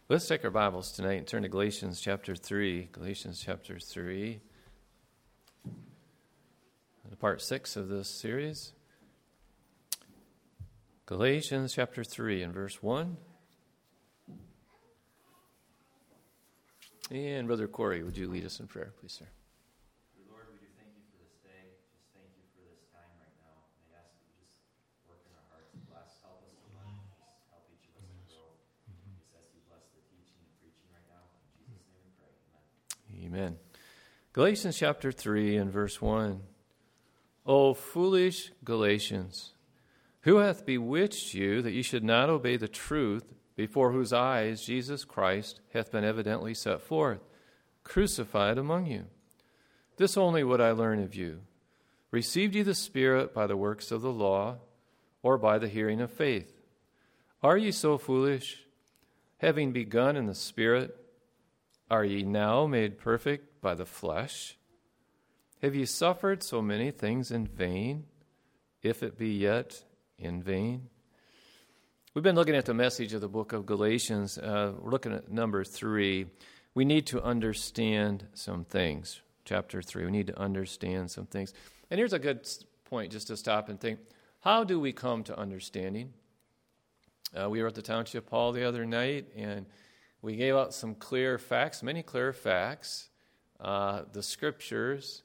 Let's take our Bibles tonight and turn to Galatians chapter 3. Galatians chapter 3. Part 6 of this series. Galatians chapter 3 and verse 1. And Brother Corey, would you lead us in prayer, please, sir? Lord, we do thank you for this day. Just thank you for this time right now. And I ask that you just work in our hearts. Bless, help us to learn. Just help each of us to grow. Just ask you bless the teaching and preaching right now. In Jesus' name we pray. Amen. Amen. Galatians chapter 3 and verse 1. O foolish Galatians, who hath bewitched you that ye should not obey the truth, before whose eyes Jesus Christ hath been evidently set forth, crucified among you? This only would I learn of you. Received ye the Spirit by the works of the law, or by the hearing of faith? Are ye so foolish? Having begun in the Spirit, are ye now made perfect by the flesh? Have ye suffered so many things in vain, if it be yet in vain? We've been looking at the message of the book of Galatians. We're looking at number 3. We need to understand some things. Chapter 3, we need to understand some things. And here's a good point just to stop and think. How do we come to understanding? We were at the Township Hall the other night, and we gave out some clear facts, many clear facts, the Scriptures,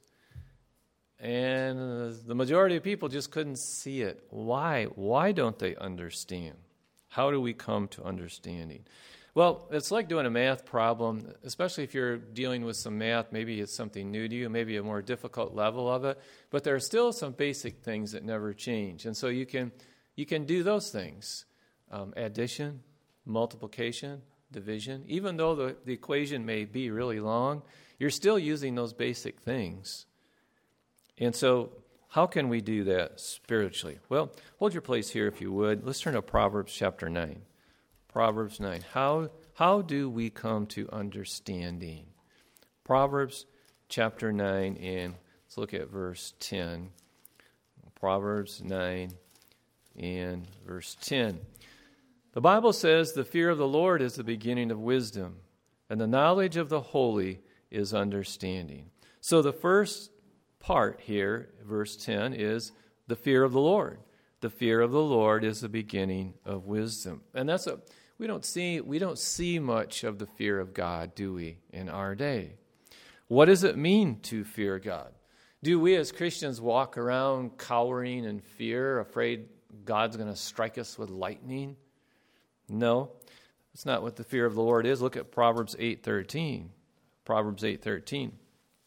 and the majority of people just couldn't see it. Why? Why don't they understand? How do we come to understanding? Well, it's like doing a math problem, especially if you're dealing with some math. Maybe it's something new to you, maybe a more difficult level of it, but there are still some basic things that never change. And so you can do those things. Addition, multiplication, division. Even though the equation may be really long, you're still using those basic things. And so, how can we do that spiritually? Well, hold your place here if you would. Let's turn to Proverbs chapter 9. Proverbs 9. How do we come to understanding? Proverbs chapter 9, and let's look at verse 10. Proverbs 9 and verse 10. The Bible says, "The fear of the Lord is the beginning of wisdom, and the knowledge of the holy is understanding." So the first part here, verse 10, is the fear of the Lord. The fear of the Lord is the beginning of wisdom. And we don't see much of the fear of God, do we, in our day? What does it mean to fear God? Do we as Christians walk around cowering in fear, afraid God's going to strike us with lightning? No, that's not what the fear of the Lord is. Look at Proverbs 8:13. Proverbs 8:13.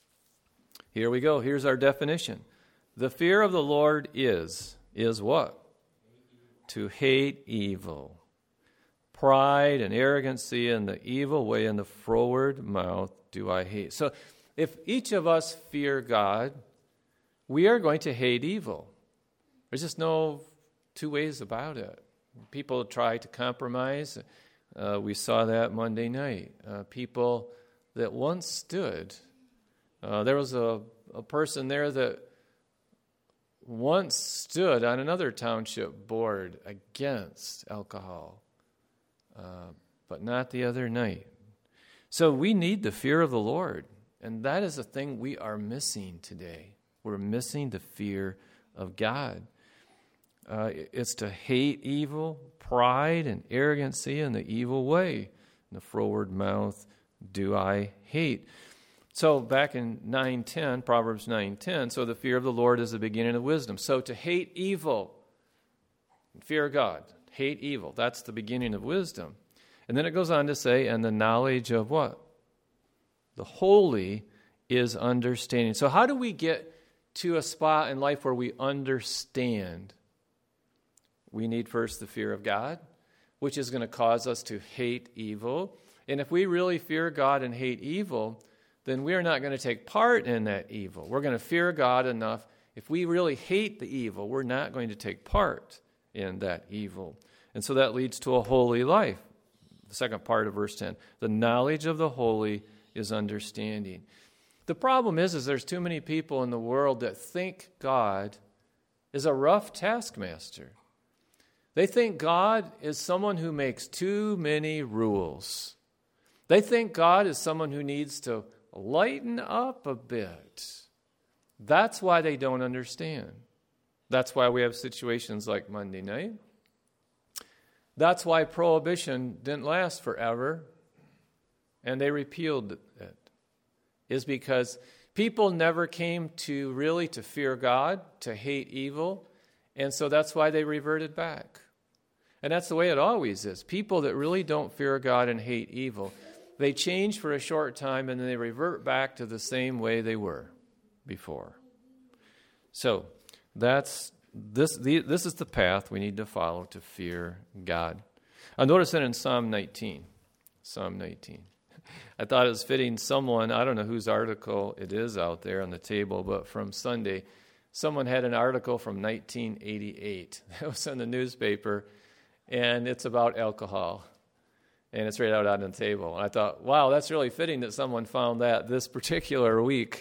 Here we go. Here's our definition. The fear of the Lord is what? To hate evil. Pride and arrogancy and the evil way and the froward mouth do I hate. So if each of us fear God, we are going to hate evil. There's just no two ways about it. People try to compromise. We saw that Monday night. People that once stood. There was a person there that once stood on another township board against alcohol, but not the other night. So we need the fear of the Lord, and that is a thing we are missing today. We're missing the fear of God. It's to hate evil, pride, and arrogancy, and the evil way. And the froward mouth do I hate. So back in 9:10, Proverbs 9:10, so the fear of the Lord is the beginning of wisdom. So to hate evil, fear God, hate evil, that's the beginning of wisdom. And then it goes on to say, and the knowledge of what? The holy is understanding. So how do we get to a spot in life where we understand? We need first the fear of God, which is going to cause us to hate evil. And if we really fear God and hate evil, then we are not going to take part in that evil. We're going to fear God enough. If we really hate the evil, we're not going to take part in that evil. And so that leads to a holy life. The second part of verse 10. The knowledge of the holy is understanding. The problem is there's too many people in the world that think God is a rough taskmaster. They think God is someone who makes too many rules. They think God is someone who needs to lighten up a bit. That's why they don't understand. That's why we have situations like Monday night. That's why prohibition didn't last forever, and they repealed it, is because people never came to really to fear God, to hate evil, and so that's why they reverted back. And that's the way it always is. People that really don't fear God and hate evil, they change for a short time and then they revert back to the same way they were before. So this is the path we need to follow to fear God. I noticed that in Psalm 19. Psalm 19. I thought it was fitting someone, I don't know whose article it is out there on the table, but from Sunday, someone had an article from 1988 that was in the newspaper, and it's about alcohol. And it's right out on the table. And I thought, wow, that's really fitting that someone found that this particular week.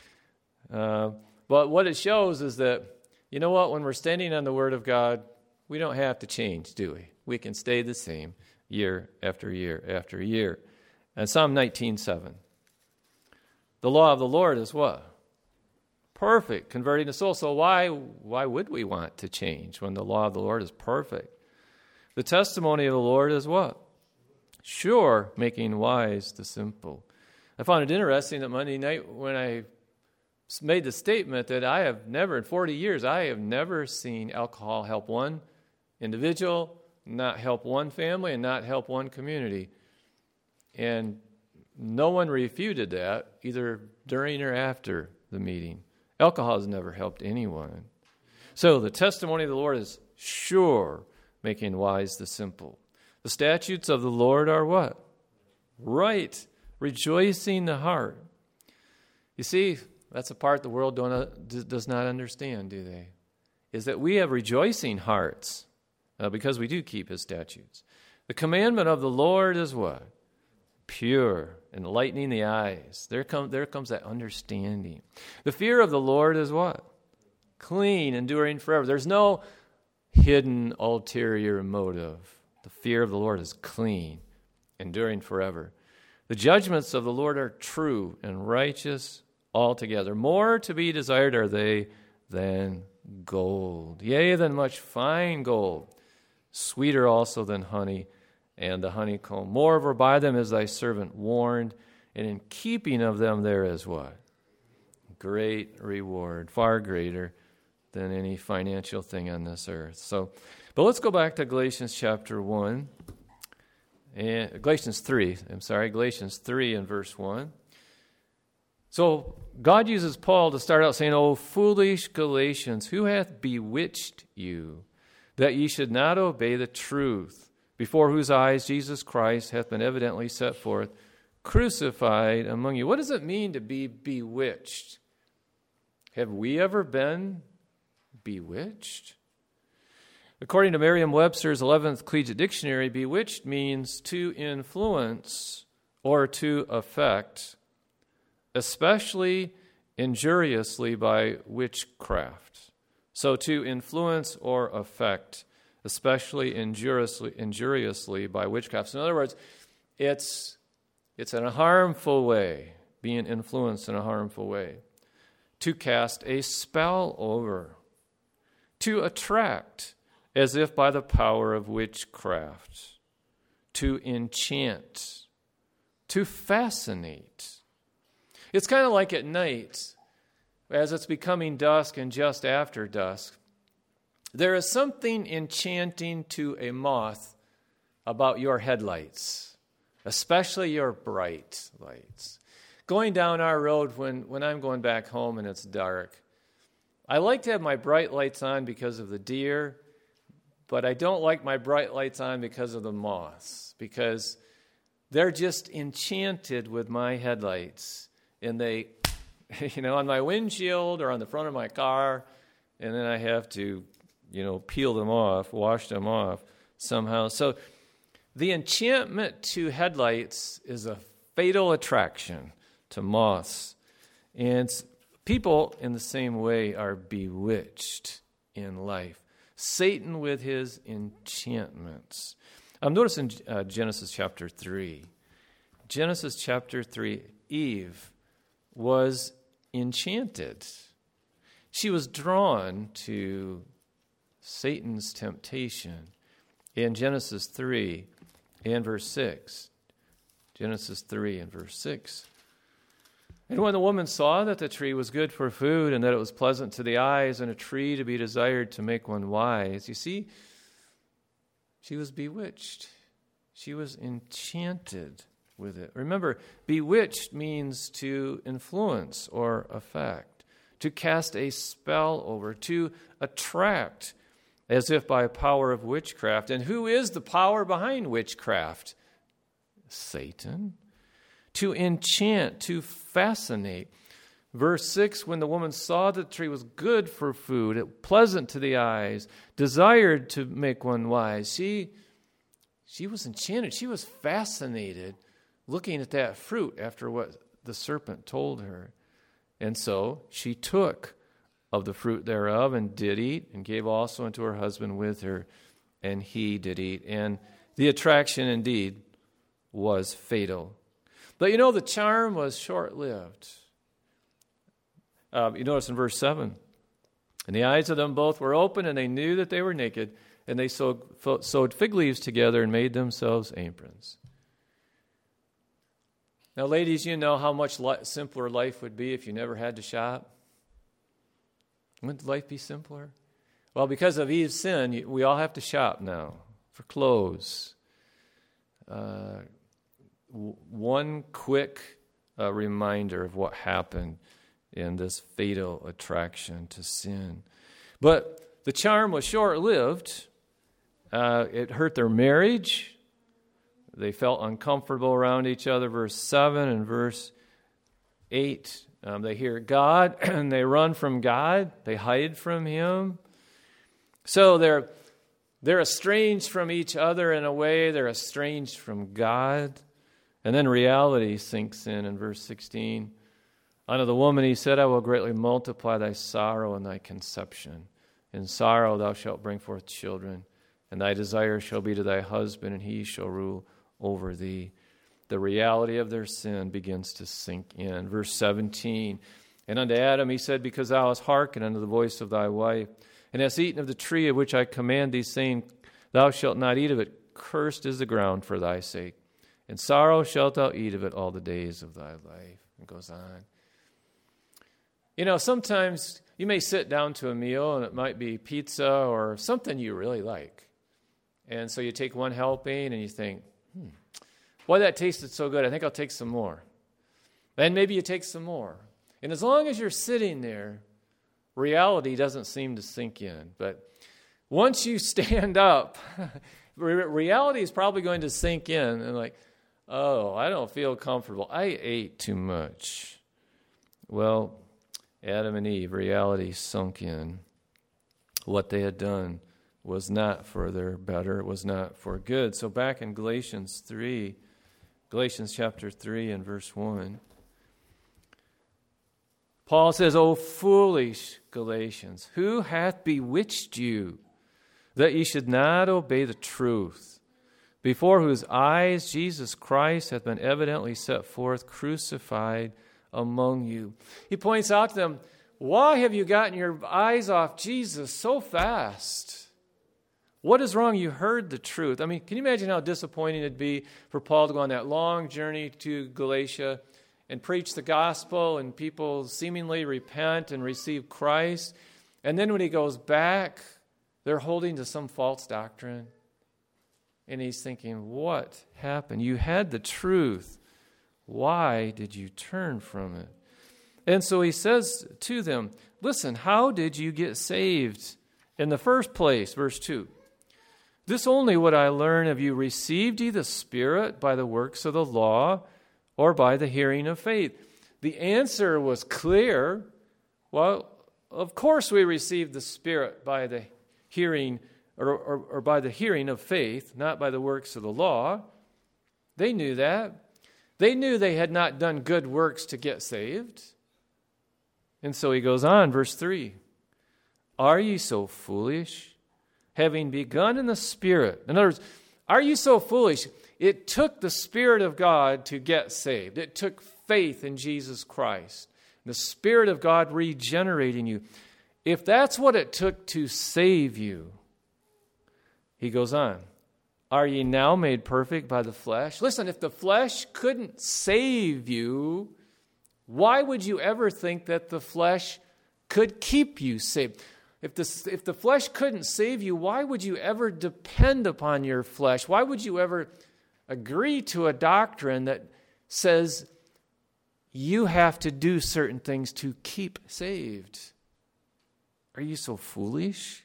But what it shows is that, you know what, when we're standing on the Word of God, we don't have to change, do we? We can stay the same year after year after year. And Psalm 19:7. The law of the Lord is what? Perfect, converting the soul. So why would we want to change when the law of the Lord is perfect? The testimony of the Lord is what? Sure, making wise the simple. I found it interesting that Monday night when I made the statement that I have never, in 40 years, I have never seen alcohol help one individual, not help one family, and not help one community. And no one refuted that, either during or after the meeting. Alcohol has never helped anyone. So the testimony of the Lord is sure, making wise the simple. The statutes of the Lord are what? Right. Rejoicing the heart. You see, that's a part the world does not understand, do they? Is that we have rejoicing hearts because we do keep his statutes. The commandment of the Lord is what? Pure, enlightening the eyes. There comes that understanding. The fear of the Lord is what? Clean, enduring forever. There's no hidden ulterior motive. The fear of the Lord is clean, enduring forever. The judgments of the Lord are true and righteous altogether. More to be desired are they than gold, yea, than much fine gold, sweeter also than honey and the honeycomb. Moreover, by them is thy servant warned, and in keeping of them there is what? Great reward, far greater than any financial thing on this earth. But let's go back to Galatians chapter 1. Galatians 3 and verse 1. So God uses Paul to start out saying, O foolish Galatians, who hath bewitched you, that ye should not obey the truth, before whose eyes Jesus Christ hath been evidently set forth, crucified among you. What does it mean to be bewitched? Have we ever been bewitched? According to Merriam-Webster's 11th Collegiate Dictionary, bewitched means to influence or to affect, especially injuriously by witchcraft. So to influence or affect, especially injuriously by witchcraft. So in other words, it's in a harmful way, being influenced in a harmful way. To cast a spell over, to attract, as if by the power of witchcraft, to enchant, to fascinate. It's kind of like at night, as it's becoming dusk and just after dusk, there is something enchanting to a moth about your headlights, especially your bright lights. Going down our road when I'm going back home and it's dark, I like to have my bright lights on because of the deer, but I don't like my bright lights on because of the moths, because they're just enchanted with my headlights. And they, on my windshield or on the front of my car, and then I have to, peel them off, wash them off somehow. So the enchantment to headlights is a fatal attraction to moths. And people in the same way are bewitched in life. Satan with his enchantments. Notice in Genesis chapter 3. Genesis chapter 3, Eve was enchanted. She was drawn to Satan's temptation in Genesis 3 and verse 6. Genesis 3 and verse 6. And when the woman saw that the tree was good for food and that it was pleasant to the eyes and a tree to be desired to make one wise, you see, she was bewitched. She was enchanted with it. Remember, bewitched means to influence or affect, to cast a spell over, to attract, as if by power of witchcraft. And who is the power behind witchcraft? Satan. To enchant, to fascinate. Verse 6, when the woman saw that the tree was good for food, pleasant to the eyes, desired to make one wise, she was enchanted. She was fascinated looking at that fruit after what the serpent told her. And so she took of the fruit thereof and did eat, and gave also unto her husband with her, and he did eat. And the attraction indeed was fatal. But you know, the charm was short-lived. You notice in verse 7, and the eyes of them both were open, and they knew that they were naked, and they sewed fig leaves together and made themselves aprons. Now, ladies, you know how much simpler life would be if you never had to shop? Wouldn't life be simpler? Well, because of Eve's sin, we all have to shop now for clothes. One quick reminder of what happened in this fatal attraction to sin. But the charm was short-lived. It hurt their marriage. They felt uncomfortable around each other. Verse 7 and verse 8. They hear God and they run from God. They hide from Him. So they're estranged from each other in a way. They're estranged from God. And then reality sinks in verse 16. Unto the woman He said, I will greatly multiply thy sorrow and thy conception. In sorrow thou shalt bring forth children, and thy desire shall be to thy husband, and he shall rule over thee. The reality of their sin begins to sink in. Verse 17, and unto Adam He said, because thou hast hearkened unto the voice of thy wife, and hast eaten of the tree of which I command thee, saying, thou shalt not eat of it, cursed is the ground for thy sake. In sorrow shalt thou eat of it all the days of thy life. It goes on. You know, sometimes you may sit down to a meal, and it might be pizza or something you really like. And so you take one helping, and you think, boy, that tasted so good, I think I'll take some more. Then maybe you take some more. And as long as you're sitting there, reality doesn't seem to sink in. But once you stand up, reality is probably going to sink in, and like, oh, I don't feel comfortable. I ate too much. Well, Adam and Eve, reality sunk in. What they had done was not for their better. It was not for good. So back in Galatians chapter 3 and verse 1, Paul says, O foolish Galatians, who hath bewitched you, that ye should not obey the truth, before whose eyes Jesus Christ hath been evidently set forth, crucified among you. He points out to them, why have you gotten your eyes off Jesus so fast? What is wrong? You heard the truth. I mean, can you imagine how disappointing it'd be for Paul to go on that long journey to Galatia and preach the gospel and people seemingly repent and receive Christ, and then when he goes back, they're holding to some false doctrine. And he's thinking, what happened? You had the truth. Why did you turn from it? And so he says to them, listen, how did you get saved in the first place? Verse 2. This only would I learn, have you received ye the Spirit by the works of the law or by the hearing of faith? The answer was clear. Well, of course we received the Spirit by the hearing or by the hearing of faith, not by the works of the law. They knew that. They knew they had not done good works to get saved. And so he goes on, verse 3. Are ye so foolish, having begun in the Spirit? In other words, are you so foolish? It took the Spirit of God to get saved. It took faith in Jesus Christ. The Spirit of God regenerating you. If that's what it took to save you, he goes on, are ye now made perfect by the flesh? Listen, if the flesh couldn't save you, why would you ever think that the flesh could keep you saved? If the flesh couldn't save you, why would you ever depend upon your flesh? Why would you ever agree to a doctrine that says you have to do certain things to keep saved? Are you so foolish?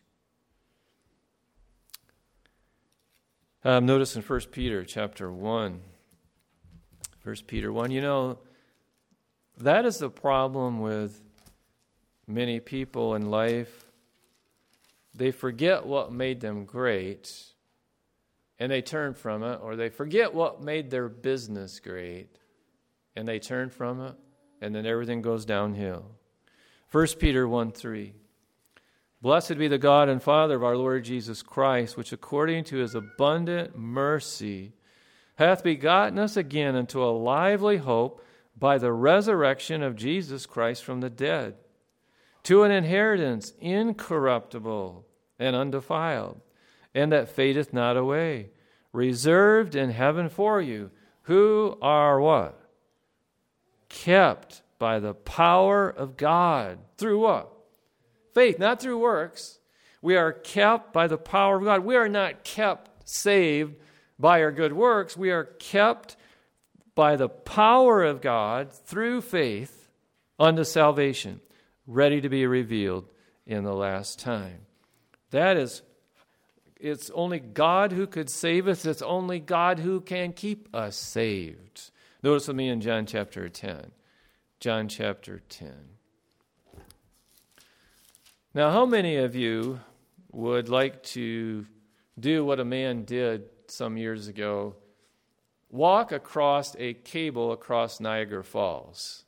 Notice in 1 Peter chapter 1. 1 Peter 1, that is the problem with many people in life. They forget what made them great, and they turn from it, or they forget what made their business great, and they turn from it, and then everything goes downhill. 1 Peter 1:3. Blessed be the God and Father of our Lord Jesus Christ, which according to his abundant mercy hath begotten us again unto a lively hope by the resurrection of Jesus Christ from the dead, to an inheritance incorruptible and undefiled, and that fadeth not away, reserved in heaven for you, who are what? Kept by the power of God. Through what? Faith, not through works. We are kept by the power of God. We are not kept saved by our good works. We are kept by the power of God through faith unto salvation, ready to be revealed in the last time. It's only God who could save us. It's only God who can keep us saved. Notice with me in John chapter 10. John chapter 10. Now, how many of you would like to do what a man did some years ago? Walk across a cable across Niagara Falls.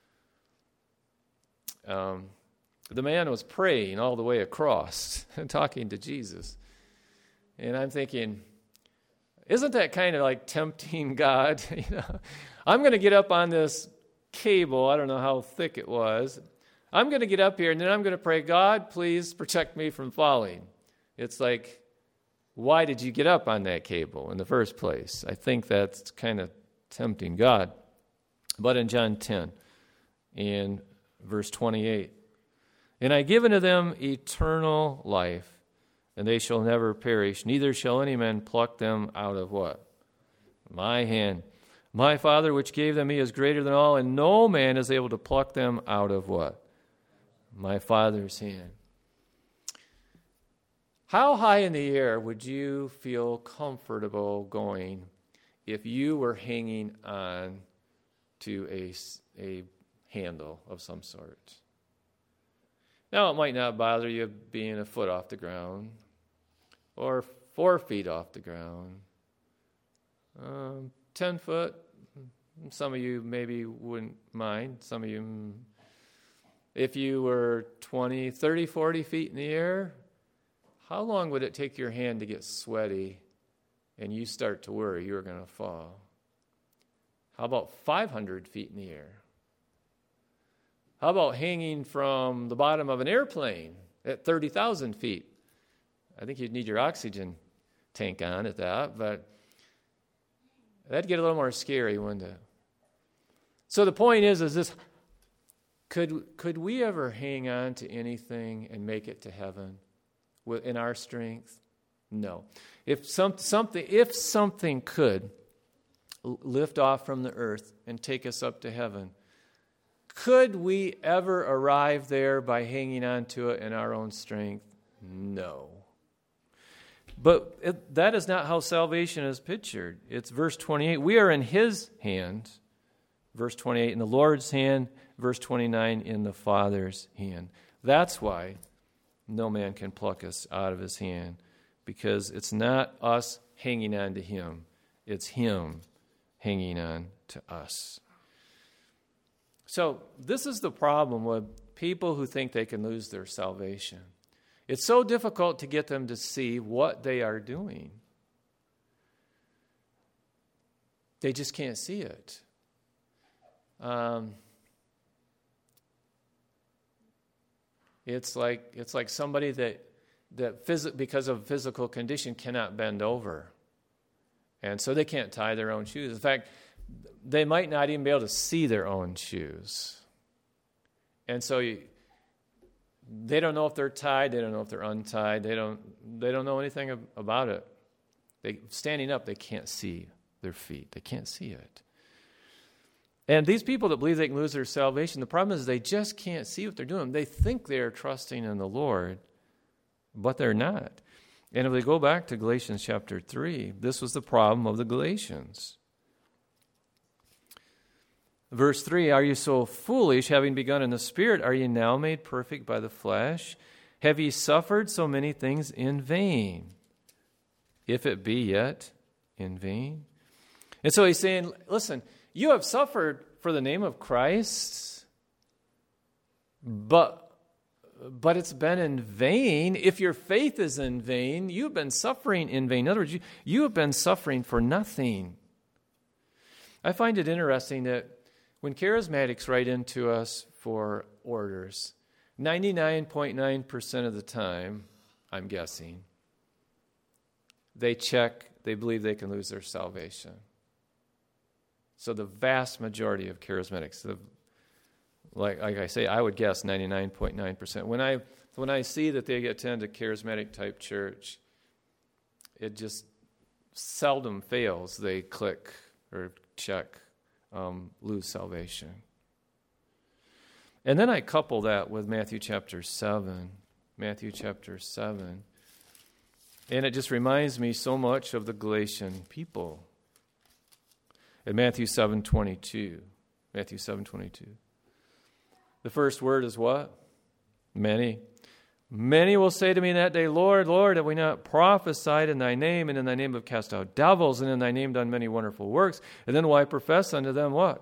The man was praying all the way across and talking to Jesus. And I'm thinking, isn't that kind of like tempting God? I'm going to get up on this cable. I don't know how thick it was. I'm going to get up here and then I'm going to pray, God, please protect me from falling. It's like, why did you get up on that cable in the first place? I think that's kind of tempting God. But in John 10, in verse 28, and I give unto them eternal life, and they shall never perish, neither shall any man pluck them out of what? My hand. My Father which gave them me is greater than all, and no man is able to pluck them out of what? My Father's hand. How high in the air would you feel comfortable going if you were hanging on to a handle of some sort? Now, it might not bother you being a foot off the ground or 4 feet off the ground. 10 foot, some of you maybe wouldn't mind. Some of you, if you were 20, 30, 40 feet in the air, how long would it take your hand to get sweaty and you start to worry you're going to fall? How about 500 feet in the air? How about hanging from the bottom of an airplane at 30,000 feet? I think you'd need your oxygen tank on at that, but that'd get a little more scary, wouldn't it? So the point is this: could we ever hang on to anything and make it to heaven in our strength? No. If something could lift off from the earth and take us up to heaven, could we ever arrive there by hanging on to it in our own strength? No. But that is not how salvation is pictured. It's verse 28. We are in his hand, verse 28, in the Lord's hand, verse 29, in the Father's hand. That's why no man can pluck us out of his hand, because it's not us hanging on to him. It's him hanging on to us. So this is the problem with people who think they can lose their salvation. It's so difficult to get them to see what they are doing. They just can't see it. It's like somebody that because of physical condition cannot bend over. And so they can't tie their own shoes. In fact, they might not even be able to see their own shoes. And so they don't know if they're tied, they don't know if they're untied, they don't know anything about it. Standing up, they can't see their feet. They can't see it. And these people that believe they can lose their salvation, the problem is they just can't see what they're doing. They think they are trusting in the Lord, but they're not. And if we go back to Galatians chapter 3, this was the problem of the Galatians. Verse 3, are you so foolish, having begun in the Spirit, are you now made perfect by the flesh? Have ye suffered so many things in vain, if it be yet in vain? And so he's saying, listen, you have suffered for the name of Christ, but it's been in vain. If your faith is in vain, you've been suffering in vain. In other words, you have been suffering for nothing. I find it interesting that when charismatics write into us for orders, 99.9% of the time, I'm guessing, they believe they can lose their salvation. So the vast majority of charismatics, like I say, I would guess 99.9%. When I see that they attend a charismatic type church, it just seldom fails. They click or check, lose salvation. And then I couple that with Matthew chapter 7. Matthew chapter 7. And it just reminds me so much of the Galatian people. In Matthew 7:22. Matthew 7:22. The first word is what? Many. Many will say to me in that day, Lord, Lord, have we not prophesied in thy name, and in thy name have cast out devils, and in thy name done many wonderful works? And then will I profess unto them what?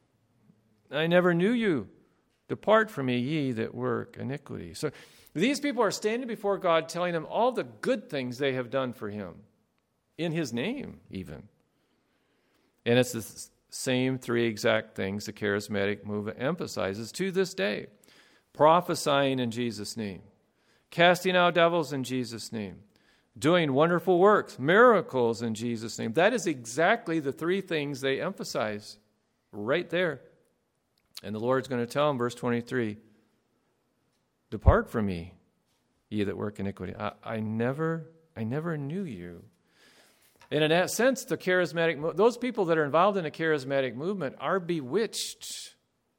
I never knew you. Depart from me, ye that work iniquity. So these people are standing before God telling him all the good things they have done for him, in his name even. And it's the same three exact things the charismatic movement emphasizes to this day. Prophesying in Jesus' name. Casting out devils in Jesus' name. Doing wonderful works, miracles in Jesus' name. That is exactly the three things they emphasize right there. And the Lord's going to tell them, verse 23, depart from me, ye that work iniquity. I never knew you. And in that sense, those people that are involved in a charismatic movement are bewitched.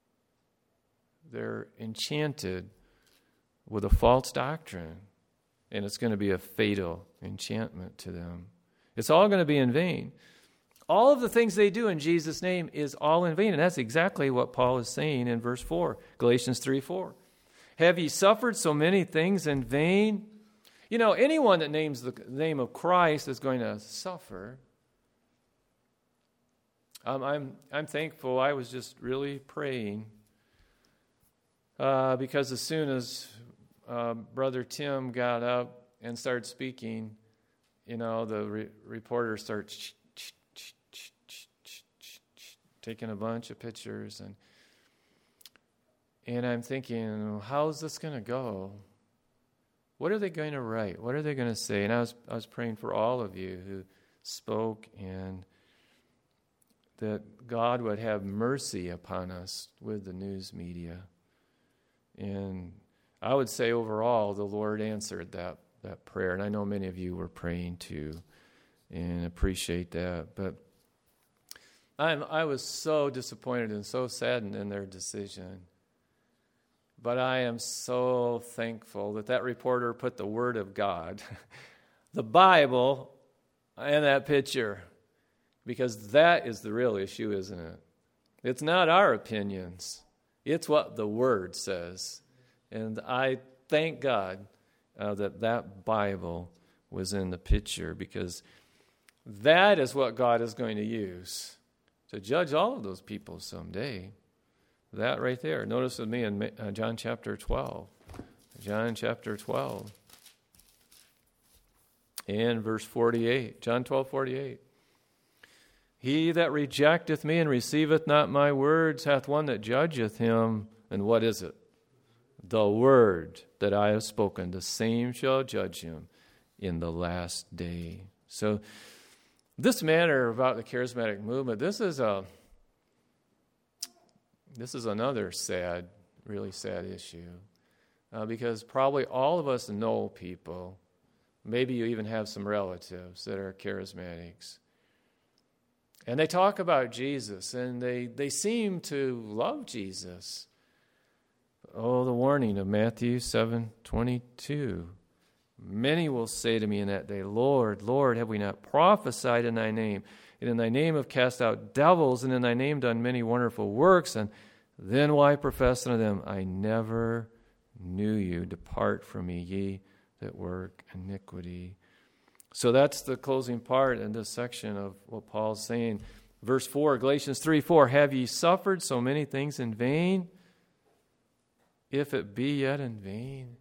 They're enchanted with a false doctrine, and it's going to be a fatal enchantment to them. It's all going to be in vain. All of the things they do in Jesus' name is all in vain, and that's exactly what Paul is saying in verse 4, Galatians 3:4. Have ye suffered so many things in vain? You know, anyone that names the name of Christ is going to suffer. I'm thankful. I was just really praying because as soon as Brother Tim got up and started speaking, you know, the reporter starts taking a bunch of pictures, and I'm thinking, how's this going to go? What are they going to write? What are they going to say? And I was praying for all of you who spoke, and that God would have mercy upon us with the news media. And I would say overall, the Lord answered that prayer. And I know many of you were praying too, and appreciate that. But I was so disappointed and so saddened in their decision. But I am so thankful that reporter put the Word of God, the Bible, in that picture. Because that is the real issue, isn't it? It's not our opinions. It's what the Word says. And I thank God that Bible was in the picture, because that is what God is going to use to judge all of those people someday. That right there. Notice with me in John chapter 12. John chapter 12. And verse 48. John 12:48. He that rejecteth me and receiveth not my words hath one that judgeth him. And what is it? The word that I have spoken, the same shall judge him in the last day. So this matter about the charismatic movement, this is another sad, really sad issue. Because probably all of us know people, maybe you even have some relatives that are charismatics. And they talk about Jesus, and they seem to love Jesus. Oh, the warning of Matthew 7:22. Many will say to me in that day, Lord, Lord, have we not prophesied in thy name? And in thy name have cast out devils, and in thy name done many wonderful works? And then will I profess unto them, I never knew you. Depart from me, ye that work iniquity. So that's the closing part in this section of what Paul's saying. Verse 4, Galatians 3:4, have ye suffered so many things in vain? If it be yet in vain.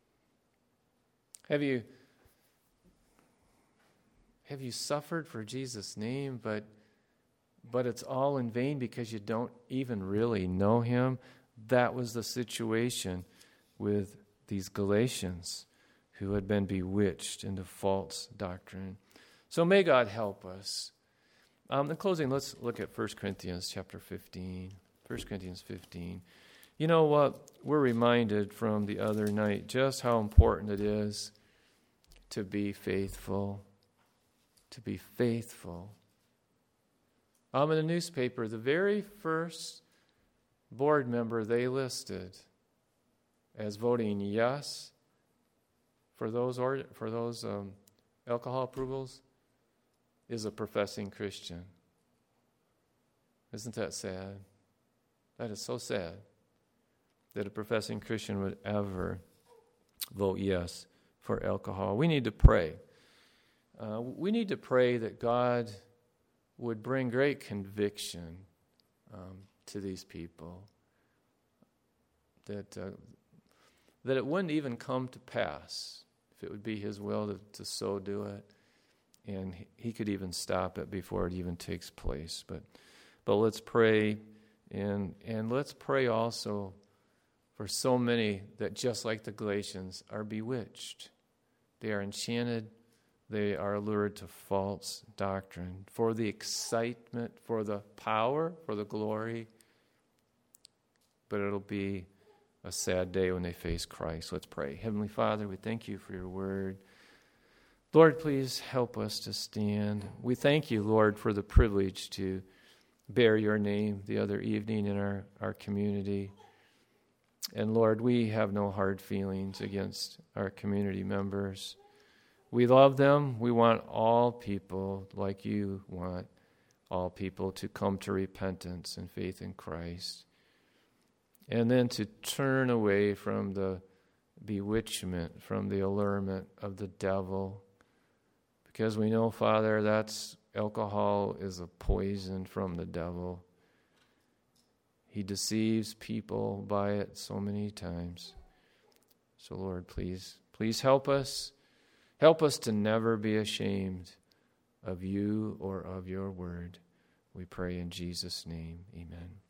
Have you suffered for Jesus' name, but it's all in vain because you don't even really know him? That was the situation with these Galatians who had been bewitched into false doctrine. So may God help us. In closing, let's look at 1 Corinthians chapter 15. 1 Corinthians 15. You know what? We're reminded from the other night just how important it is to be faithful. To be faithful. In the newspaper, the very first board member they listed as voting yes for those alcohol approvals is a professing Christian. Isn't that sad? That is so sad that a professing Christian would ever vote yes for alcohol. We need to pray. We need to pray that God would bring great conviction to these people, that it wouldn't even come to pass, if it would be his will to so do it, and he could even stop it before it even takes place. But let's pray, and let's pray also for so many that, just like the Galatians, are bewitched. They are enchanted. They are allured to false doctrine for the excitement, for the power, for the glory. But it'll be a sad day when they face Christ. Let's pray. Heavenly Father, we thank you for your word. Lord, please help us to stand. We thank you, Lord, for the privilege to bear your name the other evening in our community. And Lord, we have no hard feelings against our community members. We love them. We want all people, like you want all people, to come to repentance and faith in Christ. And then to turn away from the bewitchment, from the allurement of the devil. Because we know, Father, alcohol is a poison from the devil. He deceives people by it so many times. So, Lord, please help us. Help us to never be ashamed of you or of your word. We pray in Jesus' name. Amen.